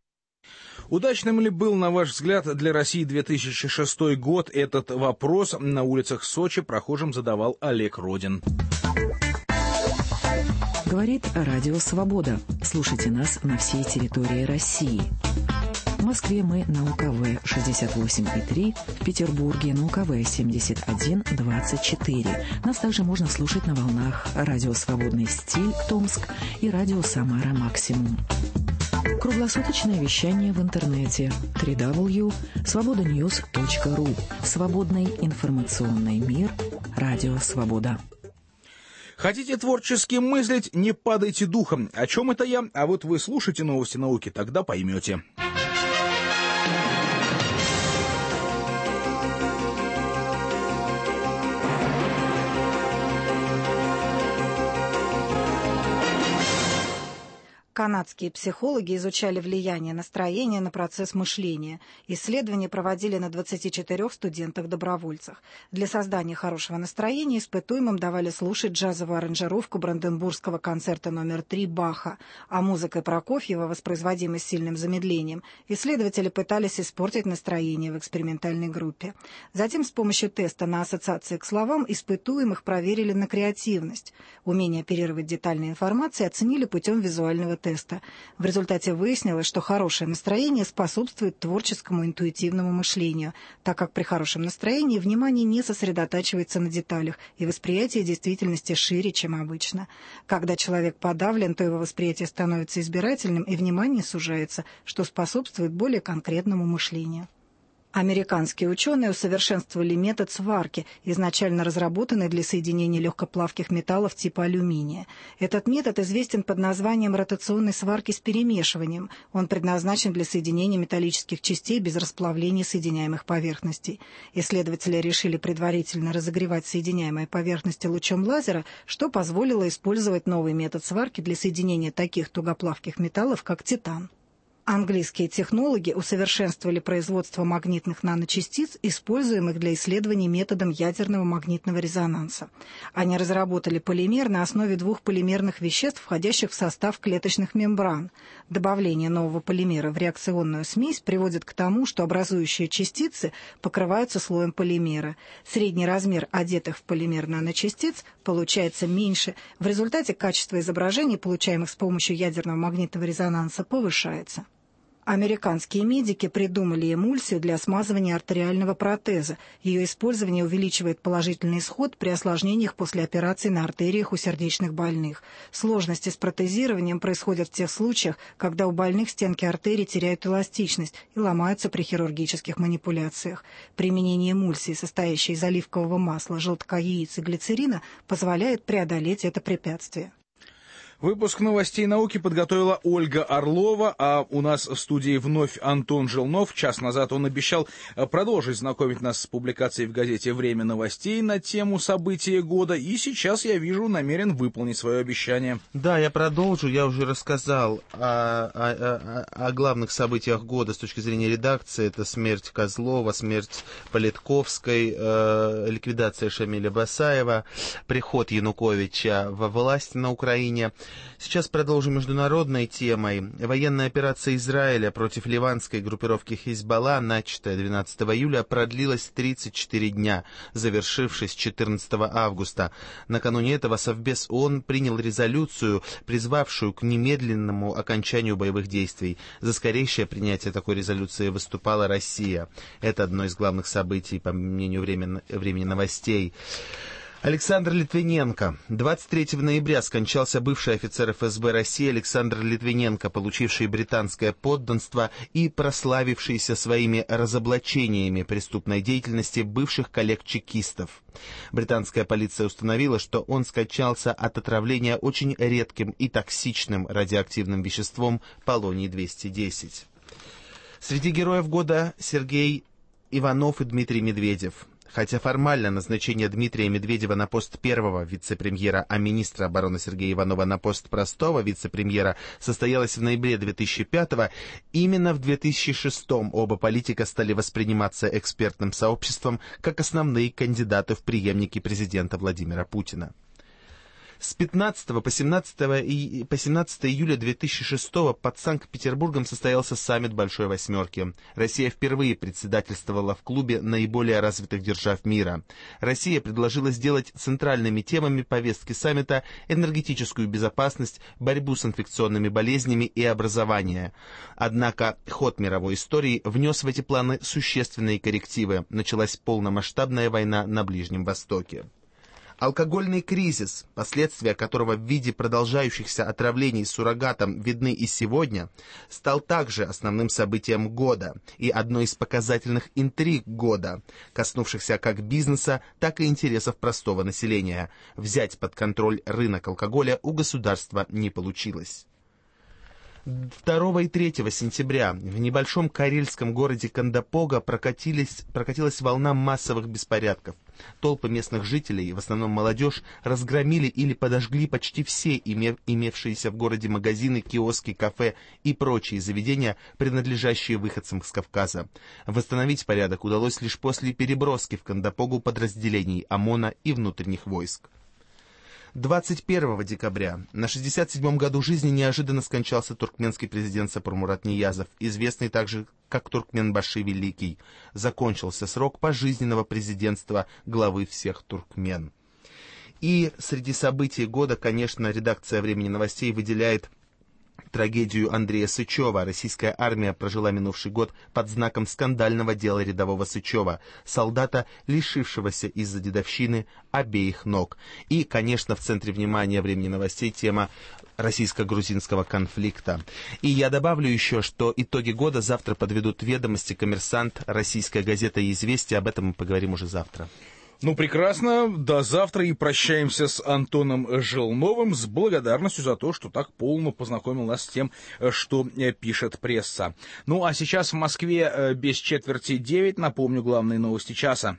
Удачным ли был, на ваш взгляд, для России 2006 год? Этот вопрос на улицах Сочи прохожим задавал Олег Родин. Говорит Радио Свобода. Слушайте нас на всей территории России. В Москве мы на УКВ 68,3, в Петербурге на УКВ 71,24. Нас также можно слушать на волнах Радио Свободный стиль Томск и Радио Самара Максимум. Круглосуточное вещание в интернете www.svobodanews.ru. Свободный информационный мир. Радио Свобода. Хотите творчески мыслить? Не падайте духом. О чем это я? А вот вы слушайте новости науки, тогда поймете. Канадские психологи изучали влияние настроения на процесс мышления. Исследования проводили на 24 студентах-добровольцах. Для создания хорошего настроения испытуемым давали слушать джазовую аранжировку Бранденбургского концерта номер 3 Баха, а музыкой Прокофьева, воспроизводимой с сильным замедлением, исследователи пытались испортить настроение в экспериментальной группе. Затем с помощью теста на ассоциации к словам испытуемых проверили на креативность. Умение оперировать детальной информацией оценили путем визуального теста. В результате выяснилось, что хорошее настроение способствует творческому интуитивному мышлению, так как при хорошем настроении внимание не сосредотачивается на деталях, и восприятие действительности шире, чем обычно. Когда человек подавлен, то его восприятие становится избирательным, и внимание сужается, что способствует более конкретному мышлению. Американские ученые усовершенствовали метод сварки, изначально разработанный для соединения легкоплавких металлов типа алюминия. Этот метод известен под названием ротационной сварки с перемешиванием. Он предназначен для соединения металлических частей без расплавления соединяемых поверхностей. Исследователи решили предварительно разогревать соединяемые поверхности лучом лазера, что позволило использовать новый метод сварки для соединения таких тугоплавких металлов, как титан. Английские технологи усовершенствовали производство магнитных наночастиц, используемых для исследований методом ядерного магнитного резонанса. Они разработали полимер на основе двух полимерных веществ, входящих в состав клеточных мембран. Добавление нового полимера в реакционную смесь приводит к тому, что образующие частицы покрываются слоем полимера. Средний размер одетых в полимер наночастиц получается меньше. В результате качество изображений, получаемых с помощью ядерного магнитного резонанса, повышается. Американские медики придумали эмульсию для смазывания артериального протеза. Ее использование увеличивает положительный исход при осложнениях после операций на артериях у сердечных больных. Сложности с протезированием происходят в тех случаях, когда у больных стенки артерий теряют эластичность и ломаются при хирургических манипуляциях. Применение эмульсии, состоящей из оливкового масла, желтка яиц и глицерина, позволяет преодолеть это препятствие. Выпуск новостей науки подготовила Ольга Орлова, а у нас в студии вновь Антон Желнов. Час назад он обещал продолжить знакомить нас с публикацией в газете «Время новостей» на тему события года, и сейчас, я вижу, намерен выполнить свое обещание. Да, я продолжу. Я уже рассказал о главных событиях года с точки зрения редакции. Это смерть Козлова, смерть Политковской, ликвидация Шамиля Басаева, приход Януковича во власть на Украине. Сейчас продолжим международной темой. Военная операция Израиля против ливанской группировки Хизбалла, начатая 12 июля, продлилась 34 дня, завершившись 14 августа. Накануне этого Совбез ООН принял резолюцию, призвавшую к немедленному окончанию боевых действий. За скорейшее принятие такой резолюции выступала Россия. Это одно из главных событий, по мнению времени новостей. Александр Литвиненко. 23 ноября скончался бывший офицер ФСБ России Александр Литвиненко, получивший британское подданство и прославившийся своими разоблачениями преступной деятельности бывших коллег-чекистов. Британская полиция установила, что он скончался от отравления очень редким и токсичным радиоактивным веществом полоний-210. Среди героев года Сергей Иванов и Дмитрий Медведев. Хотя формально назначение Дмитрия Медведева на пост первого вице-премьера, а министра обороны Сергея Иванова на пост простого вице-премьера состоялось в ноябре 2005-го, именно в 2006-м оба политика стали восприниматься экспертным сообществом как основные кандидаты в преемники президента Владимира Путина. С 15 по 17 июля 2006 под Санкт-Петербургом состоялся саммит Большой Восьмерки. Россия впервые председательствовала в клубе наиболее развитых держав мира. Россия предложила сделать центральными темами повестки саммита энергетическую безопасность, борьбу с инфекционными болезнями и образование. Однако ход мировой истории внес в эти планы существенные коррективы. Началась полномасштабная война на Ближнем Востоке. Алкогольный кризис, последствия которого в виде продолжающихся отравлений суррогатом видны и сегодня, стал также основным событием года и одной из показательных интриг года, коснувшихся как бизнеса, так и интересов простого населения. Взять под контроль рынок алкоголя у государства не получилось. 2 и 3 сентября в небольшом карельском городе Кандапога прокатилась волна массовых беспорядков. Толпы местных жителей, в основном молодежь, разгромили или подожгли почти все имевшиеся в городе магазины, киоски, кафе и прочие заведения, принадлежащие выходцам с Кавказа. Восстановить порядок удалось лишь после переброски в Кандапогу подразделений ОМОНа и внутренних войск. 21 декабря на 67-м году жизни неожиданно скончался туркменский президент Сапармурат Ниязов, известный также как Туркменбаши Великий. Закончился срок пожизненного президентства главы всех туркмен. И среди событий года, конечно, редакция «Времени новостей» выделяет трагедию Андрея Сычева. Российская армия прожила минувший год под знаком скандального дела рядового Сычева, солдата, лишившегося из-за дедовщины обеих ног. И, конечно, в центре внимания «Времени новостей» тема российско-грузинского конфликта. И я добавлю еще, что итоги года завтра подведут «Ведомости», «Коммерсант», российская газета и «Известия». Об этом мы поговорим уже завтра. Ну, прекрасно. До завтра и прощаемся с Антоном Желновым с благодарностью за то, что так полно познакомил нас с тем, что пишет пресса. Ну, а сейчас в Москве без четверти 9. Напомню главные новости часа.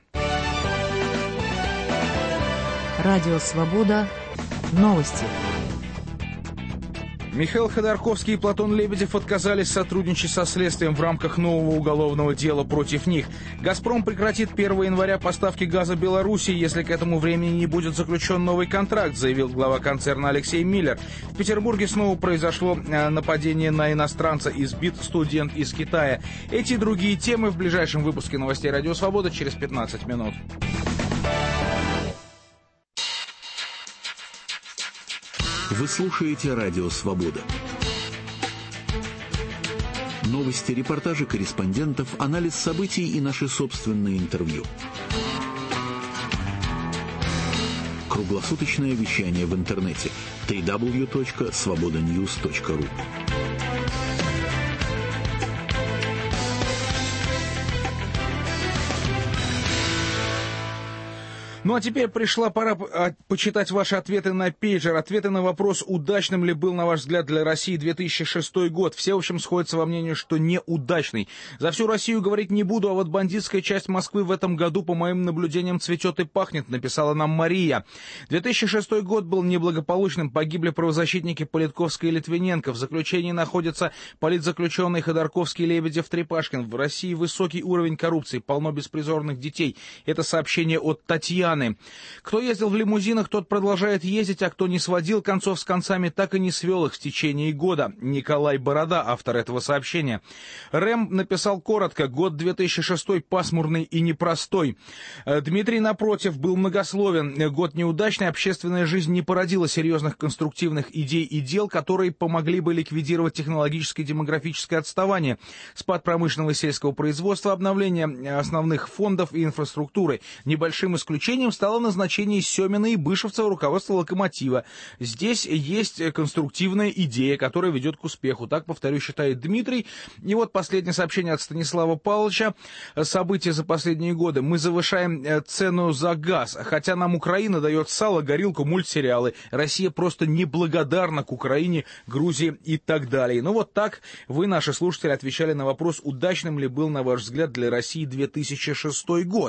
Радио «Свобода». Новости. Михаил Ходорковский и Платон Лебедев отказались сотрудничать со следствием в рамках нового уголовного дела против них. «Газпром» прекратит 1 января поставки газа Беларуси, если к этому времени не будет заключен новый контракт, заявил глава концерна Алексей Миллер. В Петербурге снова произошло нападение на иностранца, избит студент из Китая. Эти и другие темы в ближайшем выпуске новостей «Радио Свобода» через 15 минут. Вы слушаете «Радио Свобода». Новости, репортажи корреспондентов, анализ событий и наши собственные интервью. Круглосуточное вещание в интернете www.svobodanews.ru. Ну а теперь пришла пора почитать ваши ответы на пейджер. Ответы на вопрос, удачным ли был, на ваш взгляд, для России 2006 год. Все, в общем, сходятся во мнению, что неудачный. За всю Россию говорить не буду, а вот бандитская часть Москвы в этом году, по моим наблюдениям, цветет и пахнет, написала нам Мария. 2006 год был неблагополучным. Погибли правозащитники Политковская и Литвиненко. В заключении находятся политзаключенные Ходорковский, Лебедев, Трепашкин. В России высокий уровень коррупции, полно беспризорных детей. Это сообщение от Татьяны. Кто ездил в лимузинах, тот продолжает ездить, а кто не сводил концов с концами, так и не свел их в течение года. Николай Борода, автор этого сообщения. Рэм написал коротко: год 2006 пасмурный и непростой. Дмитрий, напротив, был многословен. Год неудачный, общественная жизнь не породила серьезных конструктивных идей и дел, которые помогли бы ликвидировать технологическое и демографическое отставание, спад промышленного и сельского производства, обновление основных фондов и инфраструктуры. Небольшим исключением стало назначение Семина и Бышевца в руководство «Локомотива». Здесь есть конструктивная идея, которая ведет к успеху. Так, повторю, считает Дмитрий. И вот последнее сообщение от Станислава Павловича. События за последние годы. Мы завышаем цену за газ, хотя нам Украина дает сало, горилку, мультсериалы. Россия просто неблагодарна к Украине, Грузии и так далее. Ну вот так вы, наши слушатели, отвечали на вопрос, удачным ли был, на ваш взгляд, для России 2006 год.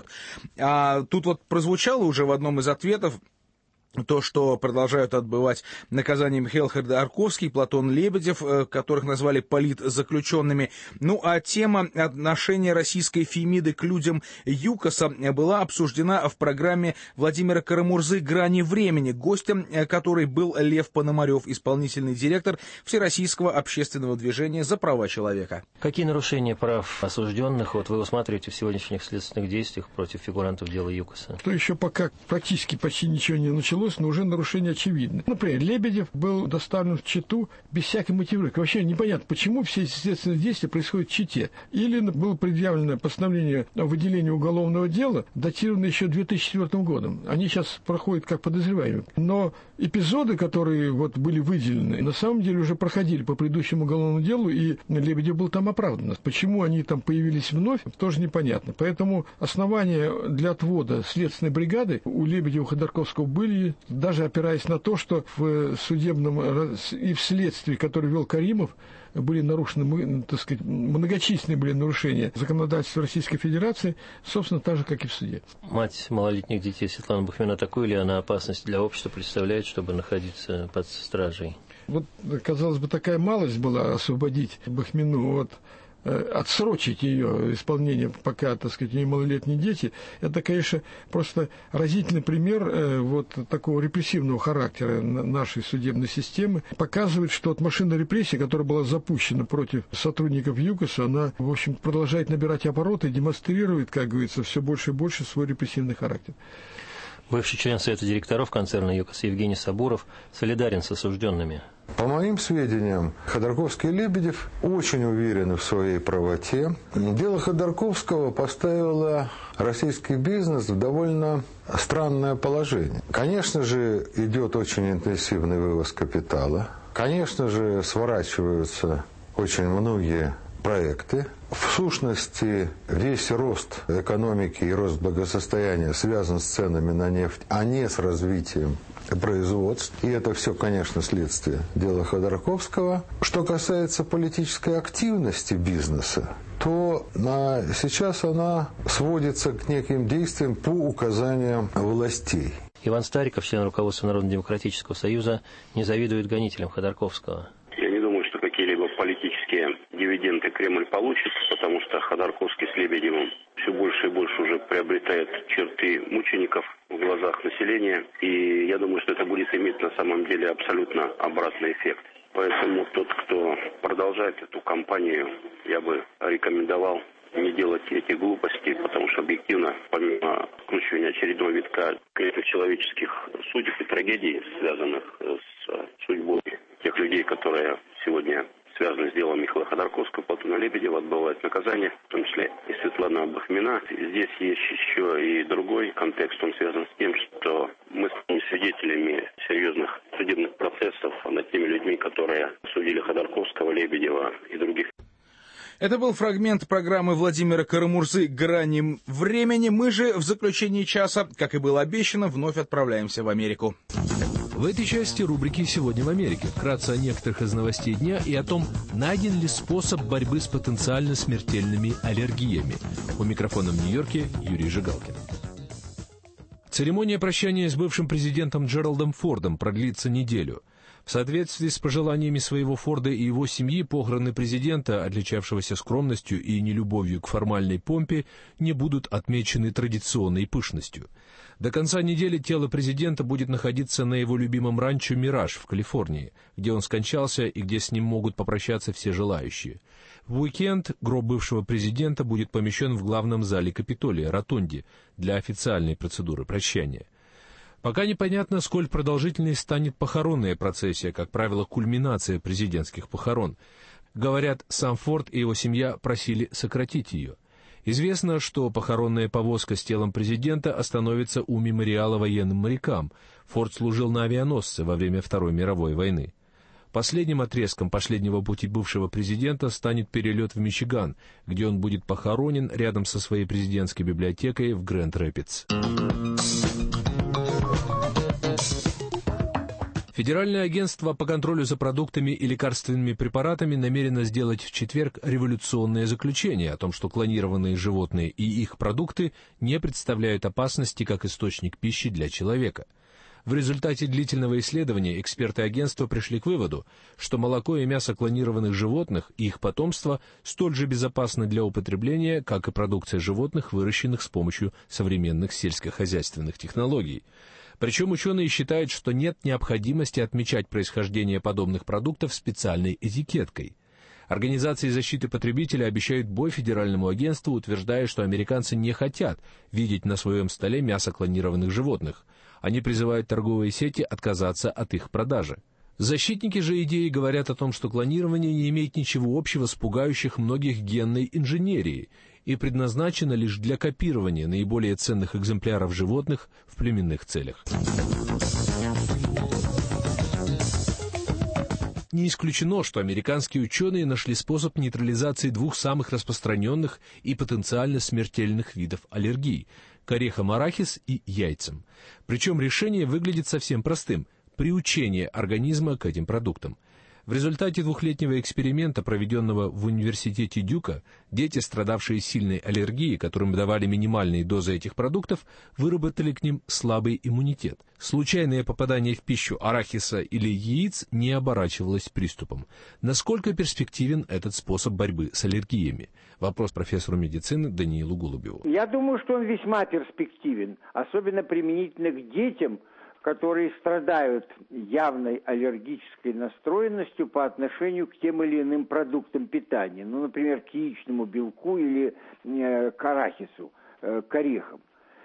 А тут вот прозвучало уже в одном из ответов то, что продолжают отбывать наказание Михаил Ходорковский, Платон Лебедев, которых назвали политзаключенными. Ну, а тема отношения российской Фемиды к людям ЮКОСа была обсуждена в программе Владимира Карамурзы «Грани времени», гостем которой был Лев Пономарев, исполнительный директор Всероссийского общественного движения за права человека. Какие нарушения прав осужденных вот вы усматриваете в сегодняшних следственных действиях против фигурантов дела ЮКОСа? То еще пока практически почти ничего не началось, но уже нарушения очевидны. Например, Лебедев был доставлен в Читу без всякой мотивировки. Вообще непонятно, почему все эти следственные действия происходят в Чите. Или было предъявлено постановление о выделении уголовного дела, датированное еще 2004 годом. Они сейчас проходят как подозреваемые. Но эпизоды, которые вот были выделены, на самом деле уже проходили по предыдущему уголовному делу, и Лебедев был там оправдан. Почему они там появились вновь, тоже непонятно. Поэтому основания для отвода следственной бригады у Лебедева-Ходорковского были, даже опираясь на то, что в судебном и в следствии, которое вел Каримов, были нарушены, так сказать, многочисленные были нарушения законодательства Российской Федерации, собственно, так же, как и в суде. Мать малолетних детей Светлана Бахмина, такую ли она опасность для общества представляет, чтобы находиться под стражей? Вот, казалось бы, такая малость была освободить Бахмину от отсрочить ее исполнение, пока, так сказать, у нее малолетние дети, это, конечно, просто разительный пример вот такого репрессивного характера нашей судебной системы. Показывает, что вот машина репрессий, которая была запущена против сотрудников ЮКОСа, она, в общем, продолжает набирать обороты и демонстрирует, как говорится, все больше и больше свой репрессивный характер. Бывший член Совета директоров концерна ЮКОС Евгений Сабуров солидарен с осужденными. По моим сведениям, Ходорковский и Лебедев очень уверены в своей правоте. Дело Ходорковского поставило российский бизнес в довольно странное положение. Конечно же, идет очень интенсивный вывоз капитала. Конечно же, сворачиваются очень многие проекты. В сущности, весь рост экономики и рост благосостояния связан с ценами на нефть, а не с развитием производств. И это все, конечно, следствие дела Ходорковского. Что касается политической активности бизнеса, то сейчас она сводится к неким действиям по указаниям властей. Иван Стариков, член руководства Народно-демократического союза, не завидует гонителям Ходорковского. Кремль получит, потому что Ходорковский с Лебедевым все больше и больше уже приобретает черты мучеников в глазах населения. И я думаю, что это будет иметь на самом деле абсолютно обратный эффект. Поэтому тот, кто продолжает эту кампанию, я бы рекомендовал не делать эти глупости, потому что объективно, помимо включения очередного витка человеческих судеб и трагедий, связанных с судьбой тех людей, которые сегодня связаны с делом Михаила Ходорковского, Платона Лебедева, отбывают наказание, в том числе и Светлана Бахмина. Здесь есть еще и другой контекст, он связан с тем, что мы станем свидетелями серьезных судебных процессов над теми людьми, которые судили Ходорковского, Лебедева и других. Это был фрагмент программы Владимира Карамурзы «Грани времени». Мы же в заключении часа, как и было обещано, вновь отправляемся в Америку. В этой части рубрики «Сегодня в Америке» вкратце о некоторых из новостей дня и о том, найден ли способ борьбы с потенциально смертельными аллергиями. У микрофона в Нью-Йорке Юрий Жигалкин. Церемония прощания с бывшим президентом Джеральдом Фордом продлится неделю. В соответствии с пожеланиями своего Форда и его семьи, похороны президента, отличавшегося скромностью и нелюбовью к формальной помпе, не будут отмечены традиционной пышностью. До конца недели тело президента будет находиться на его любимом ранчо «Мираж» в Калифорнии, где он скончался и где с ним могут попрощаться все желающие. В уикенд гроб бывшего президента будет помещен в главном зале Капитолия, ротонде, для официальной процедуры прощания. Пока непонятно, сколь продолжительной станет похоронная процессия, как правило, кульминация президентских похорон. Говорят, сам Форд и его семья просили сократить ее. Известно, что похоронная повозка с телом президента остановится у мемориала военным морякам. Форд служил на авианосце во время Второй мировой войны. Последним отрезком последнего пути бывшего президента станет перелет в Мичиган, где он будет похоронен рядом со своей президентской библиотекой в Грэнд-Рэпидс. Федеральное агентство по контролю за продуктами и лекарственными препаратами намерено сделать в четверг революционное заключение о том, что клонированные животные и их продукты не представляют опасности как источник пищи для человека. В результате длительного исследования эксперты агентства пришли к выводу, что молоко и мясо клонированных животных и их потомство столь же безопасны для употребления, как и продукция животных, выращенных с помощью современных сельскохозяйственных технологий. Причем ученые считают, что нет необходимости отмечать происхождение подобных продуктов специальной этикеткой. Организации защиты потребителя обещают бой федеральному агентству, утверждая, что американцы не хотят видеть на своем столе мясо клонированных животных. Они призывают торговые сети отказаться от их продажи. Защитники же идеи говорят о том, что клонирование не имеет ничего общего с пугающих многих генной инженерией и предназначено лишь для копирования наиболее ценных экземпляров животных в племенных целях. Не исключено, что американские ученые нашли способ нейтрализации двух самых распространенных и потенциально смертельных видов аллергий – к орехам арахис и яйцам. Причем решение выглядит совсем простым – приучение организма к этим продуктам. В результате двухлетнего эксперимента, проведенного в университете Дюка, дети, страдавшие сильной аллергией, которым давали минимальные дозы этих продуктов, выработали к ним слабый иммунитет. Случайное попадание в пищу арахиса или яиц не оборачивалось приступом. Насколько перспективен этот способ борьбы с аллергиями? Вопрос профессору медицины Даниилу Голубеву. Я думаю, что он весьма перспективен, особенно применительно к детям, которые страдают явной аллергической настроенностью по отношению к тем или иным продуктам питания. Ну, например, к яичному белку или к арахису, к орехам.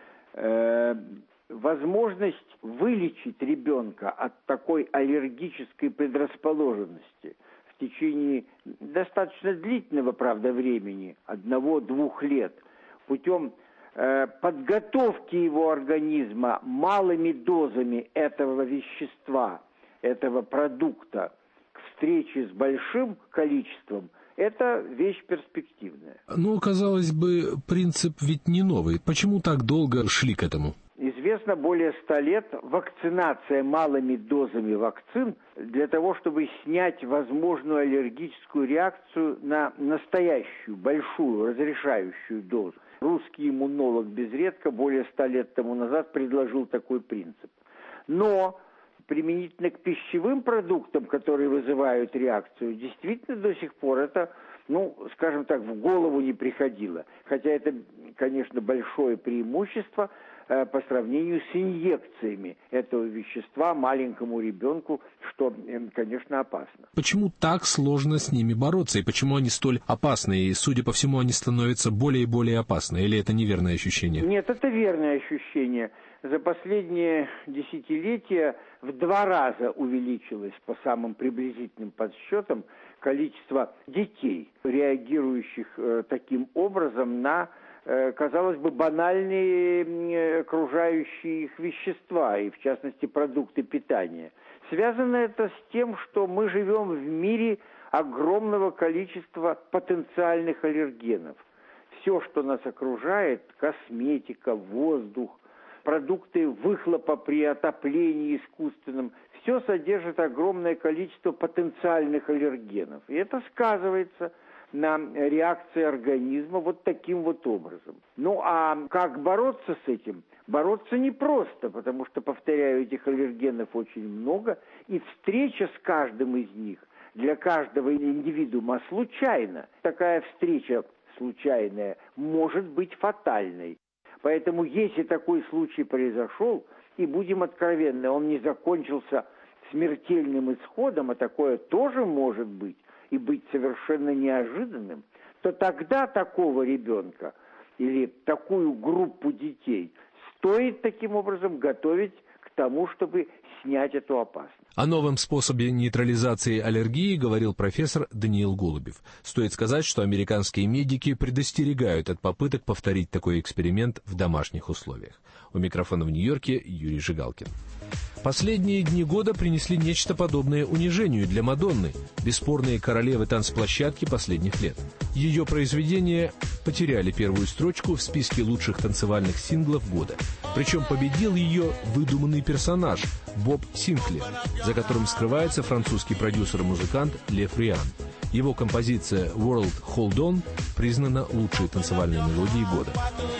Возможность вылечить ребенка от такой аллергической предрасположенности в течение достаточно длительного, правда, времени, 1-2 лет, путем подготовки его организма малыми дозами этого вещества, этого продукта к встрече с большим количеством, это вещь перспективная. Ну, казалось бы, принцип ведь не новый. Почему так долго шли к этому? Известно более 100 лет вакцинация малыми дозами вакцин для того, чтобы снять возможную аллергическую реакцию на настоящую, большую, разрешающую дозу. Русский иммунолог Безредко более 100 лет тому назад предложил такой принцип. Но применительно к пищевым продуктам, которые вызывают реакцию, действительно до сих пор это скажем так, в голову не приходило. Хотя это, конечно, большое преимущество по сравнению с инъекциями этого вещества маленькому ребенку, что, конечно, опасно. Почему так сложно с ними бороться, и почему они столь опасны, и, судя по всему, они становятся более и более опасны, или это неверное ощущение? Нет, это верное ощущение. За последние десятилетия в 2 раза увеличилось, по самым приблизительным подсчетам, количество детей, реагирующих таким образом на, казалось бы, банальные окружающие их вещества, и в частности продукты питания. Связано это с тем, что мы живем в мире огромного количества потенциальных аллергенов. Все, что нас окружает, косметика, воздух, продукты выхлопа при отоплении искусственном, все содержит огромное количество потенциальных аллергенов. И это сказывается на реакции организма вот таким вот образом. А как бороться с этим? Бороться непросто, потому что, повторяю, этих аллергенов очень много, и встреча с каждым из них для каждого индивидуума случайна. Такая встреча случайная может быть фатальной. Поэтому, если такой случай произошел, и будем откровенны, он не закончился смертельным исходом, а такое тоже может быть, и быть совершенно неожиданным, то тогда такого ребенка или такую группу детей стоит таким образом готовить к тому, чтобы снять эту опасность. О новом способе нейтрализации аллергии говорил профессор Даниил Голубев. Стоит сказать, что американские медики предостерегают от попыток повторить такой эксперимент в домашних условиях. У микрофона в Нью-Йорке Юрий Жигалкин. Последние дни года принесли нечто подобное унижению для Мадонны, бесспорной королевы танцплощадки последних лет. Ее произведения потеряли первую строчку в списке лучших танцевальных синглов года. Причем победил ее выдуманный персонаж Боб Синклер, за которым скрывается французский продюсер и музыкант Лев Риан. Его композиция «World Hold On» признана лучшей танцевальной мелодией года.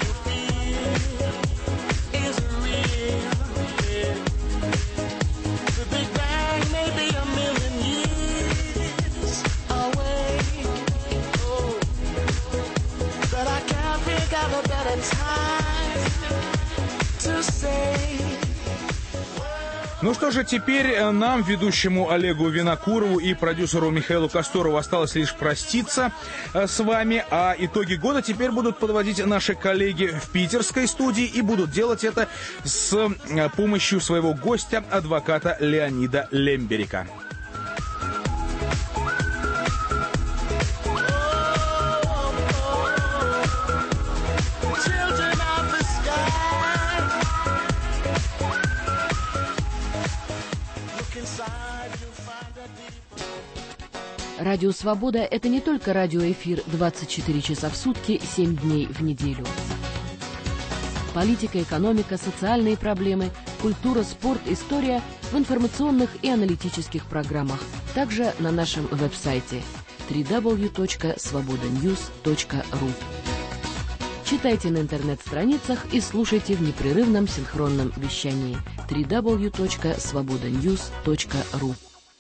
Ну что же, теперь нам, ведущему Олегу Винокурову и продюсеру Михаилу Касторову, осталось лишь проститься с вами, а итоги года теперь будут подводить наши коллеги в питерской студии, и будут делать это с помощью своего гостя, адвоката Леонида Лемберика. Радио «Свобода» — это не только радиоэфир 24 часа в сутки, 7 дней в неделю. Политика, экономика, социальные проблемы, культура, спорт, история в информационных и аналитических программах. Также на нашем веб-сайте www.svobodanews.ru. Читайте на интернет-страницах и слушайте в непрерывном синхронном вещании www.svobodanews.ru.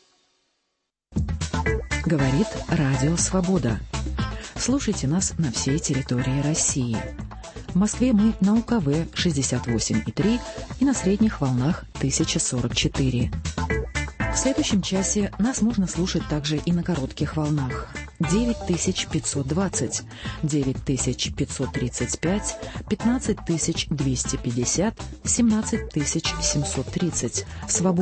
Говорит Радио Свобода. Слушайте нас на всей территории России. В Москве мы на УКВ 68,3 и на средних волнах 1044. В следующем часе нас можно слушать также и на коротких волнах. 9520, 9535, 15250, 17730. Свобода.